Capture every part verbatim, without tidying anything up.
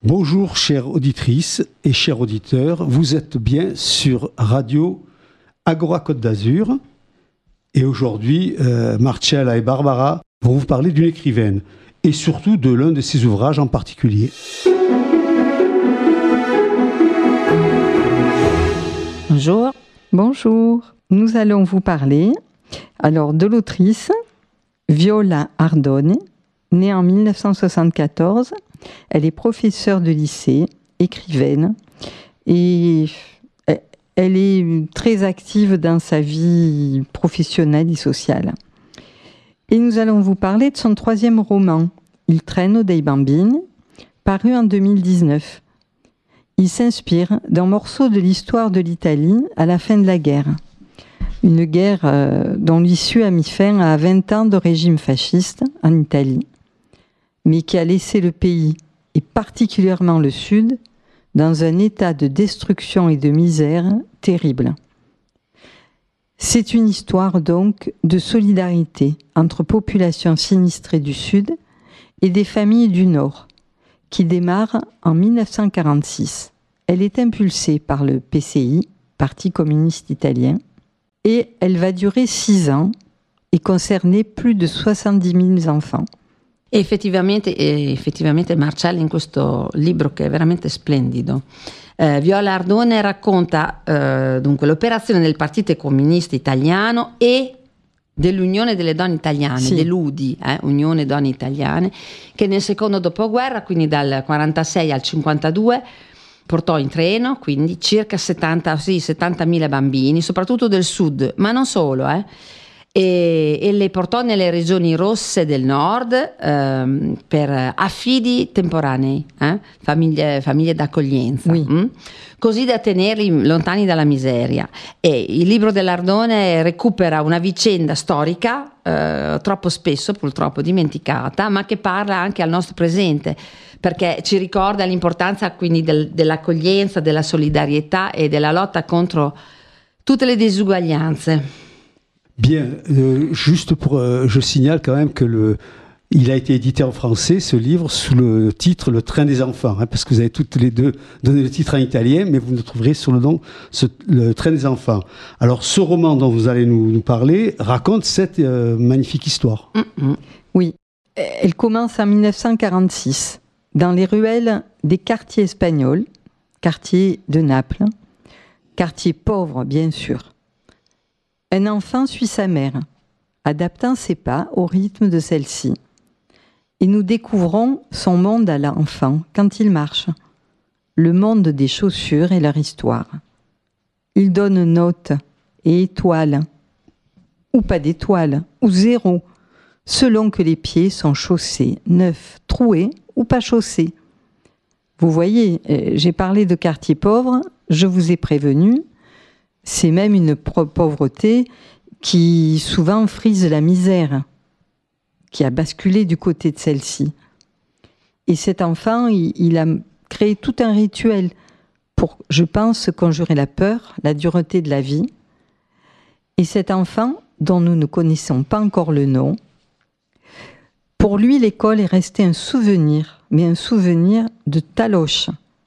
Bonjour chères auditrices et chers auditeurs, vous êtes bien sur Radio Agora Côte d'Azur et aujourd'hui euh, Marcella et Barbara vont vous parler d'une écrivaine et surtout de l'un de ses ouvrages en particulier. Bonjour. Bonjour. Nous allons vous parler alors de l'autrice Viola Ardone, née en dix-neuf cent soixante-quatorze. Elle est professeure de lycée, écrivaine, et elle est très active dans sa vie professionnelle et sociale. Et nous allons vous parler de son troisième roman, Il treno dei bambini, paru en deux mille dix-neuf. Il s'inspire d'un morceau de l'histoire de l'Italie à la fin de la guerre. Une guerre euh, dont l'issue a mis fin à vingt ans de régime fasciste en Italie, mais qui a laissé le pays, et particulièrement le Sud, dans un état de destruction et de misère terrible. C'est une histoire donc de solidarité entre populations sinistrées du Sud et des familles du Nord, qui démarre en dix-neuf cent quarante-six. Elle est impulsée par le P C I, Parti communiste italien, et elle va durer six ans et concerner plus de soixante-dix mille enfants. Effettivamente, effettivamente Marcella in questo libro che è veramente splendido, eh, Viola Ardone racconta eh, dunque l'operazione del Partito Comunista Italiano e dell'Unione delle Donne Italiane, sì. dell'U D I, eh, Unione Donne Italiane, che nel secondo dopoguerra, quindi dal quarantasei al cinquantadue, portò in treno quindi circa settanta, sì, settantamila bambini, soprattutto del sud, ma non solo, eh. E, e le portò nelle regioni rosse del nord ehm, per affidi temporanei, eh? famiglie, famiglie d'accoglienza, oui. mm? così da tenerli lontani dalla miseria. E il libro dell'Ardone recupera una vicenda storica eh, troppo spesso purtroppo dimenticata, ma che parla anche al nostro presente, perché ci ricorda l'importanza quindi del, dell'accoglienza, della solidarietà e della lotta contro tutte le disuguaglianze. Bien, euh, juste pour, euh, je signale quand même que le, il a été édité en français, ce livre, sous le titre Le Train des enfants, hein, parce que vous avez toutes les deux donné le titre en italien, mais vous le trouverez sur le nom ce, Le Train des enfants. Alors, ce roman dont vous allez nous, nous parler raconte cette euh, magnifique histoire. Mm-hmm. Oui, elle commence en dix-neuf cent quarante-six, dans les ruelles des quartiers espagnols, quartiers de Naples, quartiers pauvres bien sûr. Un enfant suit sa mère, adaptant ses pas au rythme de celle-ci. Et nous découvrons son monde à l'enfant quand il marche, le monde des chaussures et leur histoire. Il donne notes et étoiles, ou pas d'étoiles, ou zéro, selon que les pieds sont chaussés, neufs, troués ou pas chaussés. Vous voyez, j'ai parlé de quartier pauvre, je vous ai prévenu. C'est même une pauvreté qui souvent frise la misère, qui a basculé du côté de celle-ci. Et cet enfant, il, il a créé tout un rituel pour, je pense, conjurer la peur, la dureté de la vie. Et cet enfant, dont nous ne connaissons pas encore le nom, pour lui, l'école est restée un souvenir, mais un souvenir de taloche.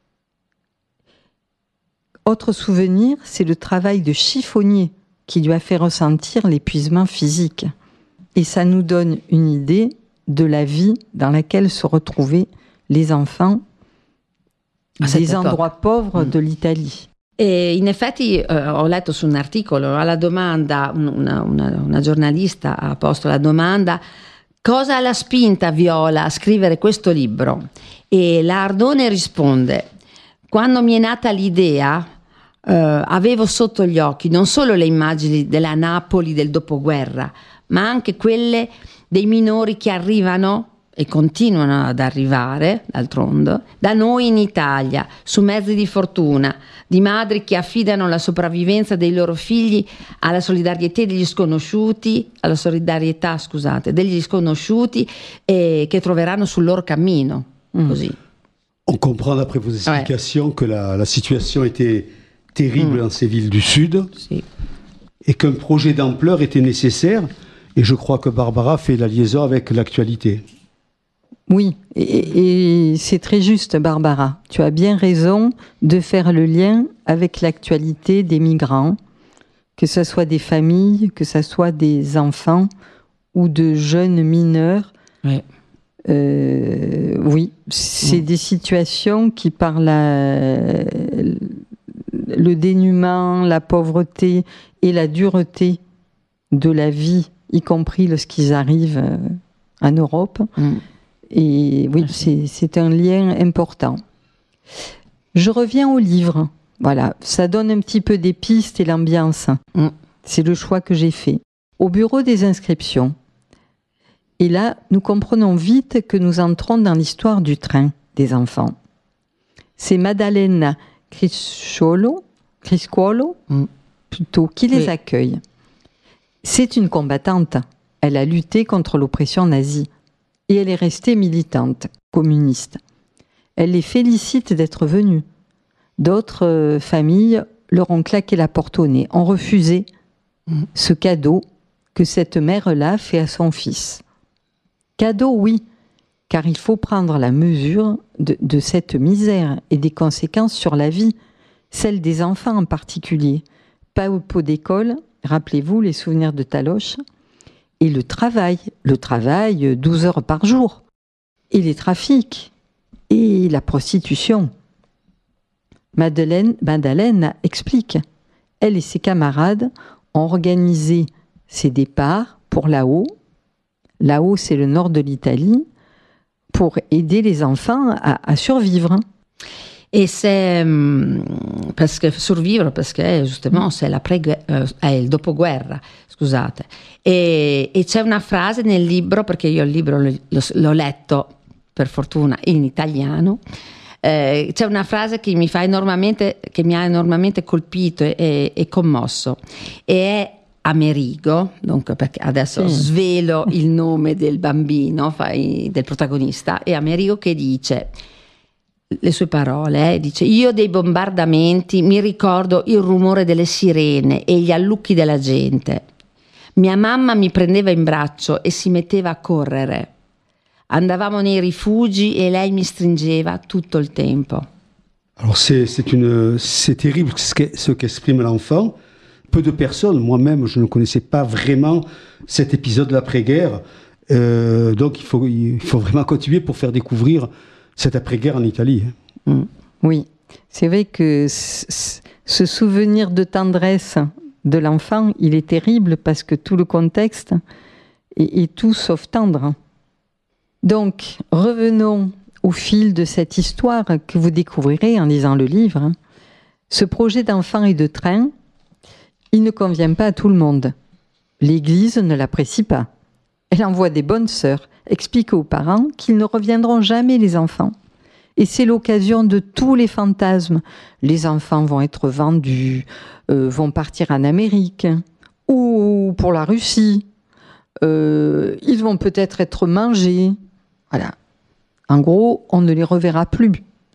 Autre souvenir, c'est le travail de chiffonnier qui lui a fait ressentir l'épuisement physique. Et ça nous donne une idée de la vie dans laquelle se retrouvaient les enfants des endroits pauvres mm. de l'Italie. E in effetti eh, ho letto su un articolo, alla domanda, una, una, una giornalista ha posto la domanda: cosa l'ha spinta Viola a scrivere questo libro? E la Ardone risponde: quando mi è nata l'idea Uh, avevo sotto gli occhi non solo le immagini della Napoli del dopoguerra, ma anche quelle dei minori che arrivano e continuano ad arrivare, d'altronde, da noi in Italia, su mezzi di fortuna, di madri che affidano la sopravvivenza dei loro figli alla solidarietà degli sconosciuti, alla solidarietà, scusate, degli sconosciuti e che troveranno sul loro cammino, mm. così. On comprend d'après vos explications ouais. que la, la situation était terrible mmh. dans ces villes du Sud si. Et qu'un projet d'ampleur était nécessaire. Et je crois que Barbara fait la liaison avec l'actualité. Oui, et, et c'est très juste, Barbara. Tu as bien raison de faire le lien avec l'actualité des migrants, que ce soit des familles, que ce soit des enfants ou de jeunes mineurs. Oui. Euh, oui, c'est mmh. des situations qui, par la, le dénuement, la pauvreté et la dureté de la vie, y compris lorsqu'ils arrivent en Europe. Mmh. Et oui, c'est, c'est un lien important. Je reviens au livre. Voilà, ça donne un petit peu des pistes et l'ambiance. Mmh. C'est le choix que j'ai fait. Au bureau des inscriptions. Et là, nous comprenons vite que nous entrons dans l'histoire du train des enfants. C'est Maddalena Criscuolo, Criscuolo mmh. plutôt, qui les oui. accueille. C'est une combattante. Elle a lutté contre l'oppression nazie. Et elle est restée militante, communiste. Elle les félicite d'être venus. D'autres euh, familles leur ont claqué la porte au nez, ont refusé mmh. ce cadeau que cette mère-là fait à son fils. Cadeau, oui, car il faut prendre la mesure de, de cette misère et des conséquences sur la vie, celle des enfants en particulier. Pas au pot d'école, rappelez-vous les souvenirs de Taloche, et le travail, le travail douze heures par jour, et les trafics, et la prostitution. Madeleine, Madeleine explique, elle et ses camarades ont organisé ces départs pour là-haut. Là-haut, c'est le nord de l'Italie, pour aider les enfants à, à survivre. E se, perché survivere, perché giustamente c'est l'après-guerra, è il dopoguerra, scusate. E, e c'è una frase nel libro, perché io il libro l'ho, l'ho letto, per fortuna, in italiano, eh, c'è una frase che mi fa enormemente, che mi ha enormemente colpito e, e commosso, e è Amerigo, dunque perché adesso sì. svelo il nome del bambino, fai, del protagonista, è Amerigo che dice... le sue parole, eh, dice: io dei bombardamenti mi ricordo il rumore delle sirene e gli allucchi della gente. Mia mamma mi prendeva in braccio e si metteva a correre. Andavamo nei rifugi e lei mi stringeva tutto il tempo. Alors c'est, c'est, une, c'est terrible ce qu'exprime l'enfant. Peu de personnes, moi-même je ne connaissais pas vraiment cet épisode de l'après-guerre. Euh, donc il faut, il faut vraiment continuer pour faire découvrir cette après-guerre en Italie. Mmh. Oui, c'est vrai que c- ce souvenir de tendresse de l'enfant, il est terrible parce que tout le contexte est, est tout sauf tendre. Donc, revenons au fil de cette histoire que vous découvrirez en lisant le livre. Ce projet d'enfant et de train, il ne convient pas à tout le monde. L'Église ne l'apprécie pas. Elle envoie des bonnes sœurs expliquer aux parents qu'ils ne reviendront jamais, les enfants. Et c'est l'occasion de tous les fantasmes. Les enfants vont être vendus, euh, vont partir en Amérique ou pour la Russie. Euh, ils vont peut-être être mangés. Voilà. En gros, on ne les reverra plus.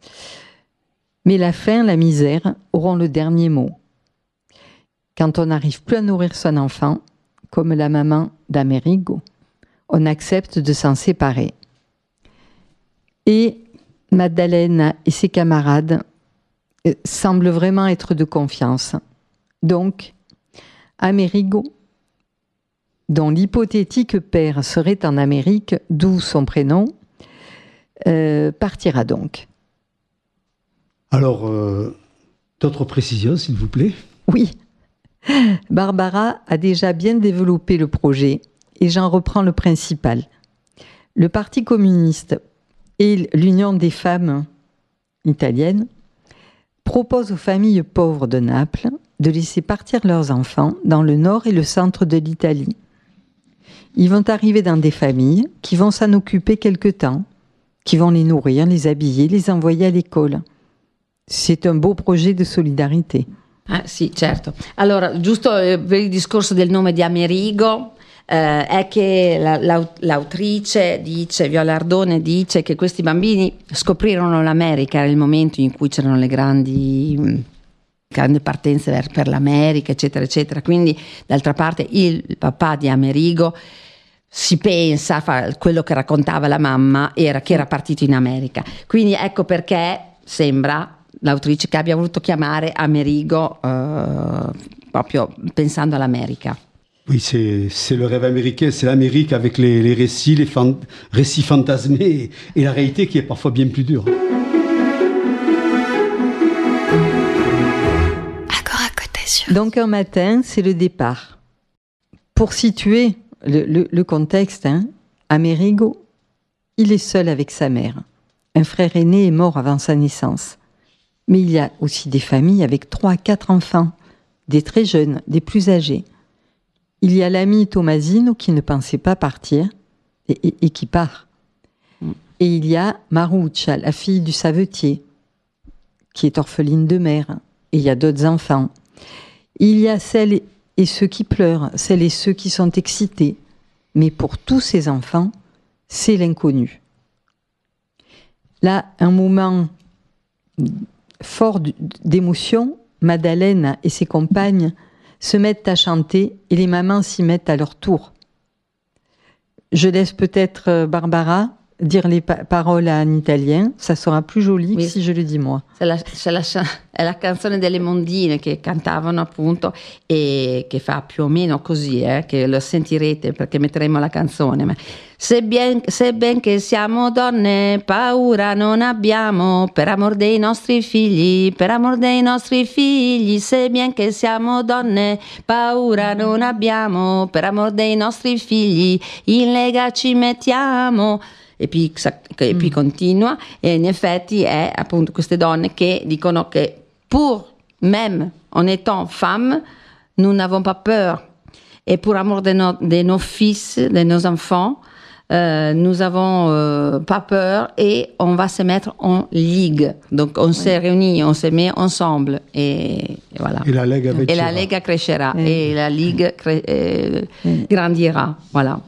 Mais la faim, la misère auront le dernier mot. Quand on n'arrive plus à nourrir son enfant, comme la maman d'Amerigo, on accepte de s'en séparer. Et Maddalena et ses camarades semblent vraiment être de confiance. Donc, Amerigo, dont l'hypothétique père serait en Amérique, d'où son prénom, euh, partira donc. Alors, euh, d'autres précisions, s'il vous plaît? Oui. Barbara a déjà bien développé le projet. Et j'en reprends le principal. Le Parti communiste et l'Union des femmes italiennes proposent aux familles pauvres de Naples de laisser partir leurs enfants dans le nord et le centre de l'Italie. Ils vont arriver dans des familles qui vont s'en occuper quelque temps, qui vont les nourrir, les habiller, les envoyer à l'école. C'est un beau projet de solidarité. Ah, sì, certo. Allora, giusto per il discorso del nome di Amerigo, eh, è che la, la, l'autrice dice, Viola Ardone dice che questi bambini scoprirono l'America, era il momento in cui c'erano le grandi, grandi partenze per l'America, eccetera, eccetera. Quindi, d'altra parte, il papà di Amerigo si pensa, fa, quello che raccontava la mamma era che era partito in America. Quindi ecco perché sembra l'autrice che abbia voluto chiamare Amerigo eh, proprio pensando all'America. Oui, c'est, c'est le rêve américain, c'est l'Amérique avec les, les récits, les fan, récits fantasmés et, et la réalité qui est parfois bien plus dure. Donc un matin, c'est le départ. Pour situer le, le, le contexte, hein, Amerigo, il est seul avec sa mère. Un frère aîné est mort avant sa naissance. Mais il y a aussi des familles avec trois à quatre enfants, des très jeunes, des plus âgés. Il y a l'ami Tommasino qui ne pensait pas partir et, et, et qui part. Et il y a Maruccia, la fille du savetier, qui est orpheline de mère. Et il y a d'autres enfants. Il y a celles et ceux qui pleurent, celles et ceux qui sont excités. Mais pour tous ces enfants, c'est l'inconnu. Là, un moment fort d'émotion, Madeleine et ses compagnes se mettent à chanter et les mamans s'y mettent à leur tour. Je laisse peut-être Barbara dire les pa- paroles en italien, ça sera plus joli oui. si je le dis moi. C'est la, c'est la, è la canzone delle Mondine che cantavano appunto e che fa più o meno così, eh, che lo sentirete perché metteremo la canzone. Ma se bien, se ben che siamo donne, paura non abbiamo, per amor dei nostri figli, per amor dei nostri figli, se bien che siamo donne, paura non abbiamo, per amor dei nostri figli, in lega ci mettiamo. E poi, e poi mm. continua, e in effetti è appunto queste donne che dicono che pour même en étant femme, nous n'avons pas peur. Et pour amour de, no, de nos fils, de nos enfants, euh, nous avons euh, pas peur et on va se mettre en ligue. Donc on oui. se réunit, on se met ensemble et, et voilà. Et la Lega, et la Lega crescerà mm. et la Ligue cre- euh, mm. grandira. Voilà.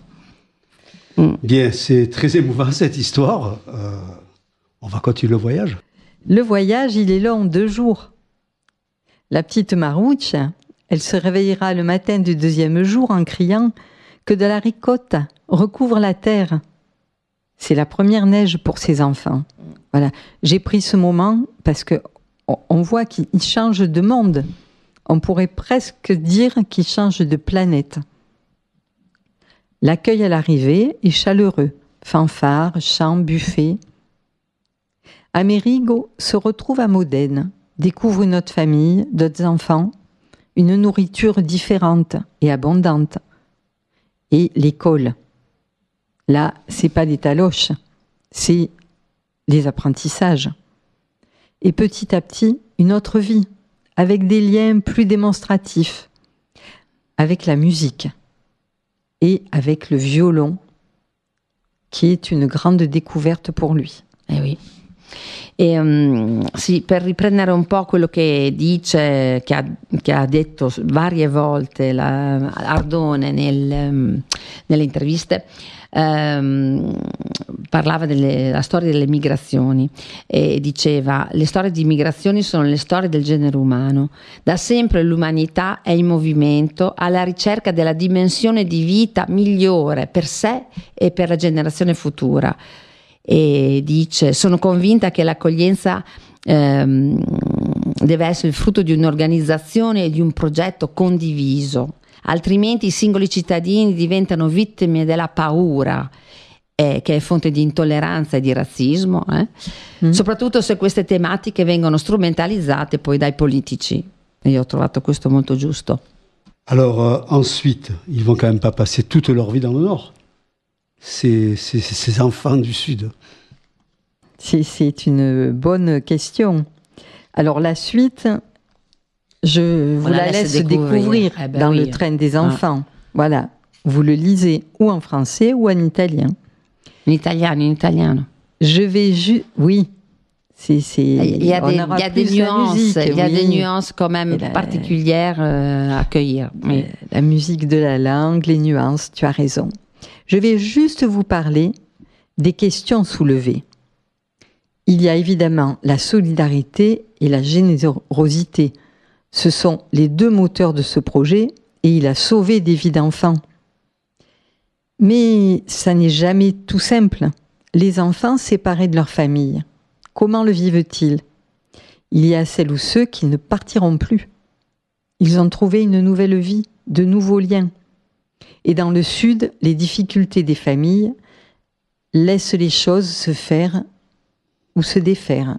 Bien, c'est très émouvant cette histoire. Euh, on va continuer le voyage. Le voyage, il est long, deux jours. La petite Maruccia, elle se réveillera le matin du deuxième jour en criant que de la ricotta recouvre la terre. C'est la première neige pour ses enfants. Voilà. J'ai pris ce moment parce que on voit qu'il change de monde. On pourrait presque dire qu'il change de planète. L'accueil à l'arrivée est chaleureux. Fanfares, chants, buffets. Amerigo se retrouve à Modène, découvre une autre famille, d'autres enfants, une nourriture différente et abondante. Et l'école. Là, c'est pas les taloches, c'est les apprentissages. Et petit à petit, une autre vie, avec des liens plus démonstratifs, avec la musique. Et avec le violon, qui est une grande découverte pour lui. Eh oui. E, um, sì, per riprendere un po' quello che dice, che ha, che ha detto varie volte la, Ardone nel, um, nelle interviste, um, parlava della storia delle migrazioni e diceva: le storie di migrazioni sono le storie del genere umano. Da sempre l'umanità è in movimento alla ricerca della dimensione di vita migliore per sé e per la generazione futura. E dice: sono convinta che l'accoglienza ehm, deve essere il frutto di un'organizzazione e di un progetto condiviso, altrimenti i singoli cittadini diventano vittime della paura, eh, che è fonte di intolleranza e di razzismo, eh? mm. soprattutto se queste tematiche vengono strumentalizzate poi dai politici. E io ho trovato questo molto giusto. Alors euh, ensuite, ils vont quand même pas passer toute leur vie dans le Nord. Ces, ces, ces enfants du Sud. C'est, c'est une bonne question. Alors la suite, je vous la, la laisse, laisse découvrir, découvrir eh ben dans oui. le train des enfants. Ah. Voilà, vous le lisez ou en français ou en italien. En italien, en italien. Je vais juste, oui. C'est, c'est, il y a des, il y a des nuances, musique, il y a oui. des nuances quand même la, particulières euh, à accueillir. Oui. La musique de la langue, les nuances, tu as raison. Je vais juste vous parler des questions soulevées. Il y a évidemment la solidarité et la générosité. Ce sont les deux moteurs de ce projet et il a sauvé des vies d'enfants. Mais ça n'est jamais tout simple. Les enfants séparés de leur famille, comment le vivent-ils ? Il y a celles ou ceux qui ne partiront plus. Ils ont trouvé une nouvelle vie, de nouveaux liens. Et dans le Sud, les difficultés des familles laissent les choses se faire ou se défaire.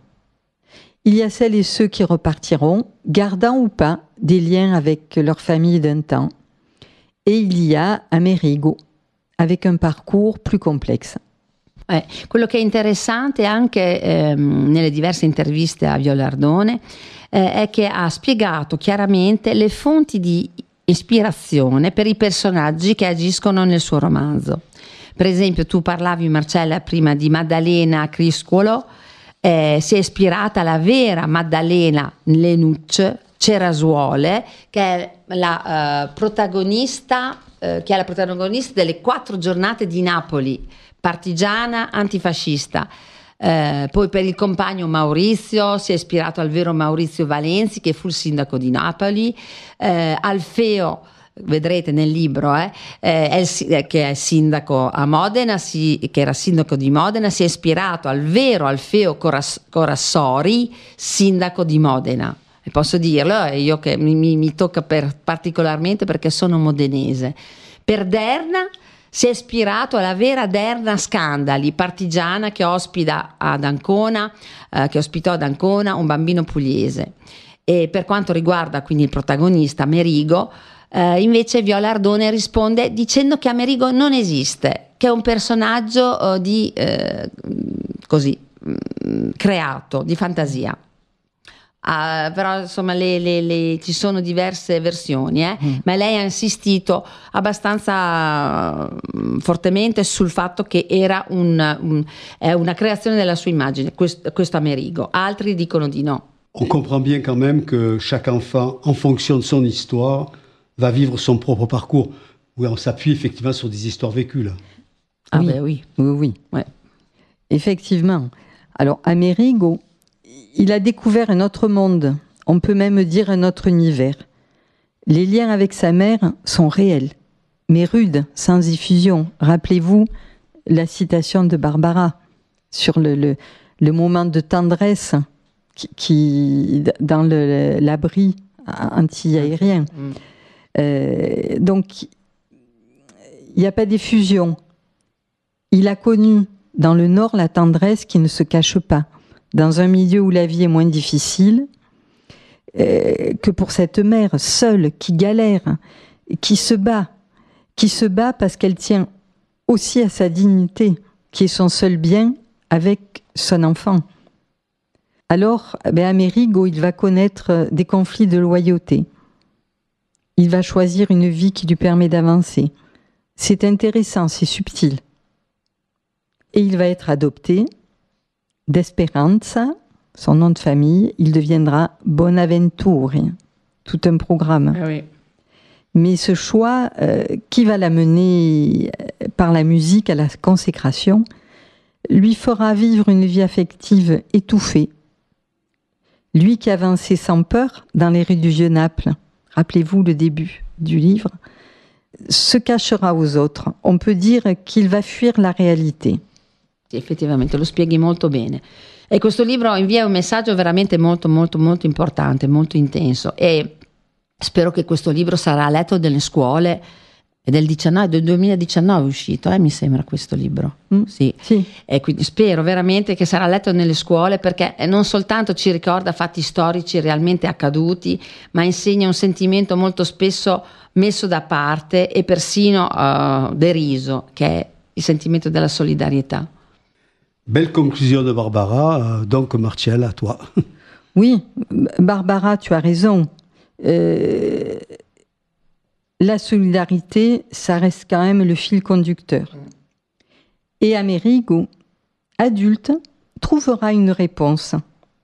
Il y a celles et ceux qui repartiront, gardant ou pas des liens avec leur famille d'un temps. Et il y a Amerigo, avec un parcours plus complexe. Eh, quello che è interessante anche ehm, nelle diverse interviste a Viola Ardone eh, è che ha spiegato chiaramente le fonti di ispirazione per i personaggi che agiscono nel suo romanzo. Per esempio, tu parlavi, Marcella, prima di Maddalena Criscuolo, eh, si è ispirata alla vera Maddalena Lenucci Cerasuole, che è la uh, protagonista uh, che è la protagonista delle quattro giornate di Napoli, partigiana antifascista. Uh, poi per il compagno Maurizio si è ispirato al vero Maurizio Valenzi, che fu il sindaco di Napoli. uh, Alfeo, vedrete nel libro, eh, eh, è il, che è sindaco a Modena, si, che era sindaco di Modena, si è ispirato al vero Alfeo Coras, Corassori, sindaco di Modena. E posso dirlo, eh, io che mi, mi, mi tocca per, particolarmente perché sono modenese. Per Derna si è ispirato alla vera Derna Scandali, partigiana che ospita ad Ancona, eh, che ospitò ad Ancona un bambino pugliese. E per quanto riguarda quindi il protagonista Amerigo, eh, invece Viola Ardone risponde dicendo che Amerigo non esiste, che è un personaggio eh, di eh, così mh, creato, di fantasia. Uh, però insomma le, le, le, ci sono diverse versioni, eh? mm. ma lei ha insistito abbastanza uh, fortemente sul fatto che era un, un, è una creazione della sua immagine, questo, questo Amerigo. Altri dicono di no. On comprend bien quand même que chaque enfant, en fonction de son histoire, va vivre son propre parcours. Oui, on s'appuie effectivement sur des histoires vécues là. Ah oui. ben oui. Oui, oui. Ouais. Effectivement. Alors Amerigo, il a découvert un autre monde, on peut même dire un autre univers. Les liens avec sa mère sont réels, mais rudes, sans effusion. Rappelez-vous la citation de Barbara sur le, le, le moment de tendresse qui, qui dans le, l'abri anti-aérien. Mmh. Euh, donc, il n'y a pas d'effusion. Il a connu dans le Nord la tendresse qui ne se cache pas. Dans un milieu où la vie est moins difficile, euh, que pour cette mère seule, qui galère, qui se bat, qui se bat parce qu'elle tient aussi à sa dignité, qui est son seul bien avec son enfant. Alors, ben Amerigo, il va connaître des conflits de loyauté. Il va choisir une vie qui lui permet d'avancer. C'est intéressant, c'est subtil. Et il va être adopté. D'Esperanza, son nom de famille, il deviendra Bonaventure, tout un programme. Ah oui. Mais ce choix, euh, qui va l'amener par la musique à la consécration, lui fera vivre une vie affective étouffée. Lui qui avançait sans peur dans les rues du Vieux-Naples, rappelez-vous le début du livre, se cachera aux autres. On peut dire qu'il va fuir la réalité. Effettivamente lo spieghi molto bene, e questo libro invia un messaggio veramente molto molto molto importante, molto intenso, e spero che questo libro sarà letto nelle scuole. È del, diciannove, del duemiladiciannove è uscito, eh, mi sembra questo libro. Mm, sì. sì. E quindi spero veramente che sarà letto nelle scuole, perché non soltanto ci ricorda fatti storici realmente accaduti, ma insegna un sentimento molto spesso messo da parte e persino uh, deriso, che è il sentimento della solidarietà. Belle conclusion de Barbara, euh, donc Martial, à toi. Oui, Barbara, tu as raison. Euh, la solidarité, ça reste quand même le fil conducteur. Et Amerigo, adulte, trouvera une réponse.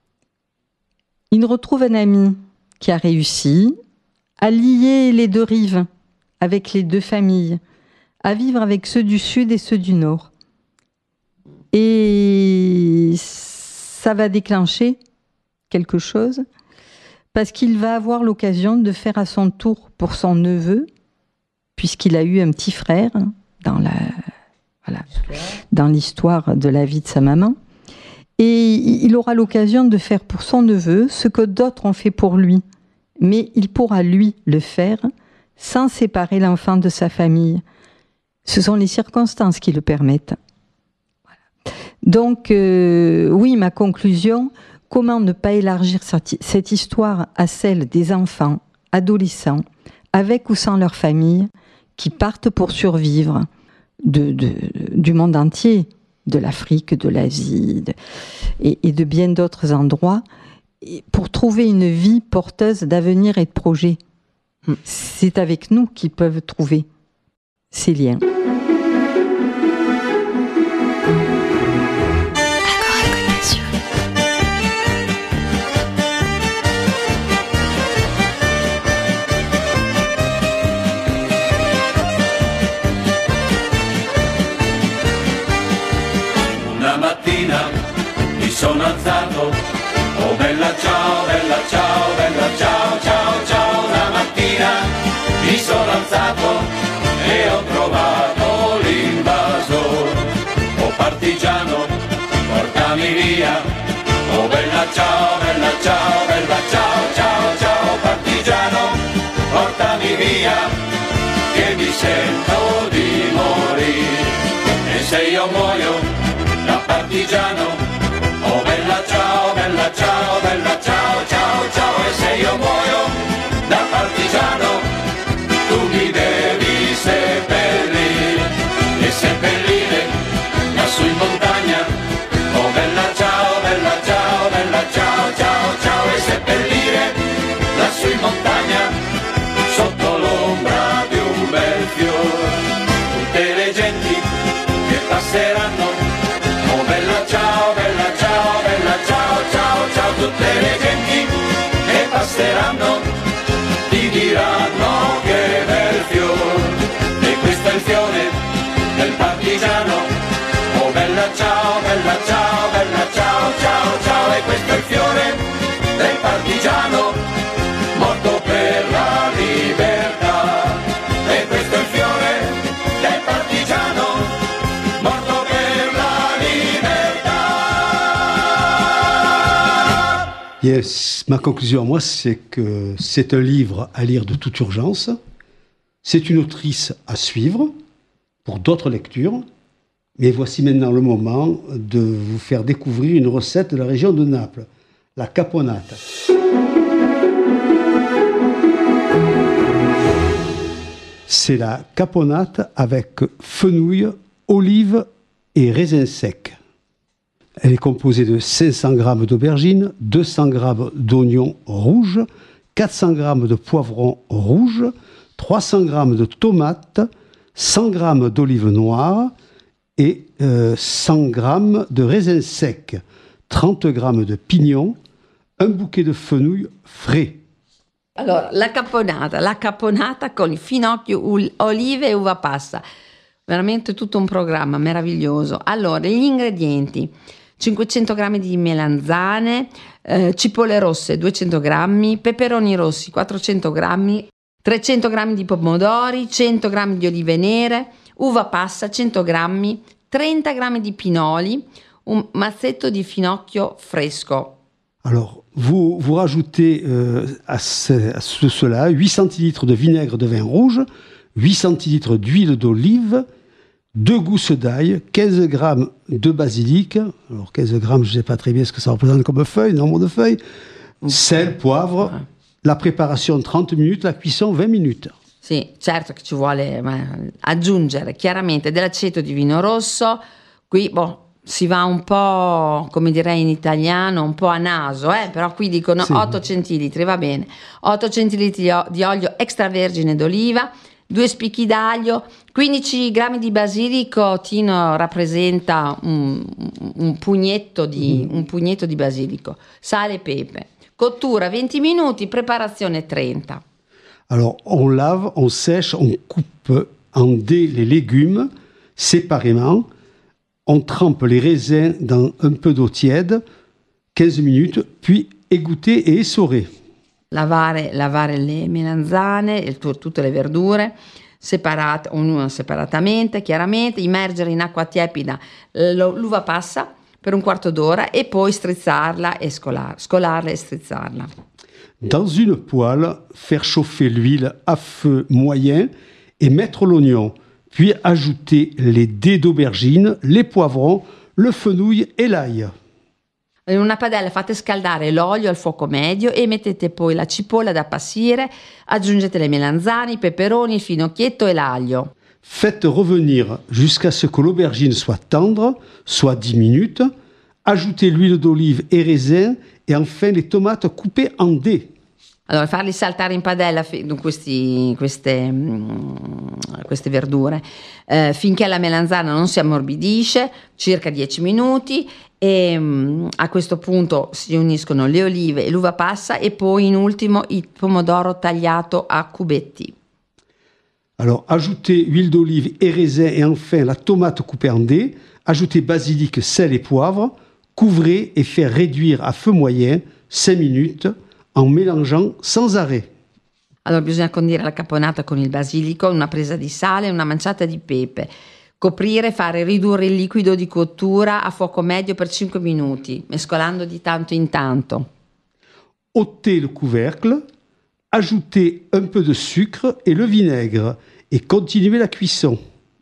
Il retrouve un ami qui a réussi à lier les deux rives avec les deux familles, à vivre avec ceux du Sud et ceux du Nord. Et ça va déclencher quelque chose, parce qu'il va avoir l'occasion de faire à son tour pour son neveu, puisqu'il a eu un petit frère, dans la, voilà, dans l'histoire de la vie de sa maman. Et il aura l'occasion de faire pour son neveu ce que d'autres ont fait pour lui. Mais il pourra, lui, le faire sans séparer l'enfant de sa famille. Ce sont les circonstances qui le permettent. Voilà. Donc, euh, oui, ma conclusion, comment ne pas élargir cette histoire à celle des enfants, adolescents, avec ou sans leur famille, qui partent pour survivre de, de, du monde entier, de l'Afrique, de l'Asie de, et, et de bien d'autres endroits, pour trouver une vie porteuse d'avenir et de projets. C'est avec nous qu'ils peuvent trouver ces liens. Una mattina mi sono alzato, oh bella ciao, bella ciao, bella ciao, ciao, ciao. Una mattina mi sono alzato e ho trovato l'invasor. Oh partigiano, portami via, oh bella ciao, bella ciao, bella ciao, ciao, ciao. Partigiano, portami via, che mi sento di morire. E se io muoio da partigiano, oh bella ciao, bella ciao, bella ciao, ciao, ciao. E se io muoio da partigiano, tu mi devi seppellire, e seppellire lassù in montagna, oh bella ciao, bella ciao, bella ciao, ciao, ciao. E seppellire lassù in montagna, sotto l'ombra di un bel fiore, tutte le genti che passeranno, oh bella ciao, bella ciao, bella ciao, ciao, ciao. Tutte le genti che passeranno ti diranno che bel fiore, e questo è il fiore del partigiano, oh bella ciao, bella ciao, bella ciao, ciao, ciao. E questo è il fiore del partigiano, morto per la libertà. E questo è il fiore del partigiano, morto per la libertà. Yes, ma conclusion à moi, c'est que c'est un livre à lire de toute urgence. C'est une autrice à suivre pour d'autres lectures. Mais voici maintenant le moment de vous faire découvrir une recette de la région de Naples, la caponata. C'est la caponate avec fenouil, olives et raisins secs. Elle est composée de cinq cents grammes d'aubergines, deux cents grammes d'oignons rouges, quatre cents grammes de poivrons rouges, trois cents grammes de tomates, cent grammes d'olives noires et euh, cent grammes de raisins secs, trente grammes de pignons, un bouquet de fenouil frais. Allora, la caponata, la caponata con il finocchio, ul- olive e uva passa. Veramente tutto un programma meraviglioso. Allora, gli ingredienti: cinquecento grammi di melanzane, eh, cipolle rosse duecento grammi, peperoni rossi quattrocento grammi, trecento grammi di pomodori, cento grammi di olive nere, uva passa cento grammi, trenta grammi di pinoli, un mazzetto di finocchio fresco. Alors, vous, vous rajoutez euh, à, ce, à ce, cela huit centilitres de vinaigre de vin rouge, huit centilitres d'huile d'olive, deux gousses d'ail, quinze grammes de basilic. Alors, quinze grammes, je ne sais pas très bien ce que ça représente comme feuille, nombre de feuilles. Sel, poivre. La préparation trente minutes, la cuisson vingt minutes. Sì, certo che ci vuole eh, aggiungere chiaramente dell'aceto di vino rosso. Qui, boh, si va un po', come direi in italiano, un po' a naso, eh? Però qui dicono sì. otto centilitri, va bene. otto centilitri di, o- di olio extravergine d'oliva, due spicchi d'aglio, quindici grammi di basilico. Tino rappresenta un, un, pugnetto di, mm. un pugnetto di basilico, sale e pepe. Cottura venti minuti, préparazione trenta. Alors, on lave, on sèche, on coupe en dés les légumes séparément. On trempe les raisins dans un peu d'eau tiède, quinze minutes, puis égoutter et essorer. Lavare, lavare le melanzane, il, tutte le verdure, separate, ognuna separatamente, chiaramente, immergere in acqua tiepida l'uva passa per un quarto d'ora e poi strizzarla e scolar, scolarla e strizzarla. Dans une poêle, faire chauffer l'huile à feu moyen et mettre l'oignon, puis ajouter les dés d'aubergine, les poivrons, le fenouil et l'ail. In una padella fate scaldare l'olio al fuoco medio e mettete poi la cipolla da appassire, aggiungete le melanzane, i peperoni, il finocchietto e l'aglio. Faites revenir jusqu'à ce que l'aubergine soit tendre, soit dix minutes. Ajoutez l'huile d'olive et raisin et enfin les tomates coupées en dés. Allora, farli saltare in padella questi, queste, queste verdure eh, finché la melanzana non si ammorbidisce, circa dieci minuti, e mh, a questo punto si uniscono le olive e l'uva passa e poi in ultimo il pomodoro tagliato a cubetti. Alors, ajoutez huile d'olive et raisin et enfin la tomate coupée en dés. Ajoutez basilic, sel et poivre. Couvrez et faire réduire à feu moyen cinq minutes en mélangeant sans arrêt. Allora bisogna condire la caponata con il basilico, una presa di sale e una manciata di pepe. Coprire e fare ridurre il liquido di cottura a fuoco medio per cinque minuti, mescolando di tanto in tanto. Ôtez le couvercle, ajoutez un peu de sucre et le vinaigre et continuez la cuisson.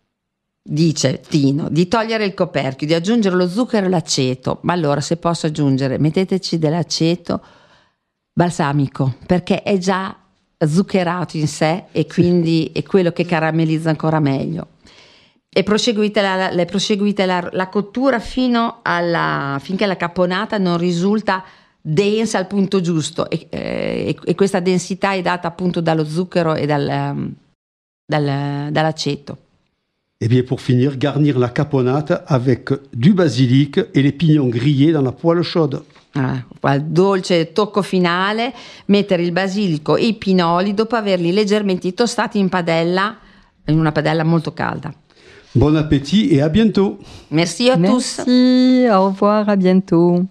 Dice Tino di togliere il coperchio, di aggiungere lo zucchero e l'aceto, ma allora se posso aggiungere, metteteci dell'aceto balsamico, perché è già zuccherato in sé e quindi è quello che caramellizza ancora meglio. E proseguite la, la, proseguite la, la cottura fino alla, finché la caponata non risulta densa al punto giusto e, e, e questa densità è data appunto dallo zucchero e dal, dal, dall'aceto. Et bien pour finir, garnir la caponata avec du basilic et les pignons grillés dans la poêle chaude. Ah, il dolce tocco finale, mettere il basilico e i pinoli dopo averli leggermente tostati in padella, in una padella molto calda. Bon appétit et à bientôt. Merci à tous. Merci, au revoir, à bientôt.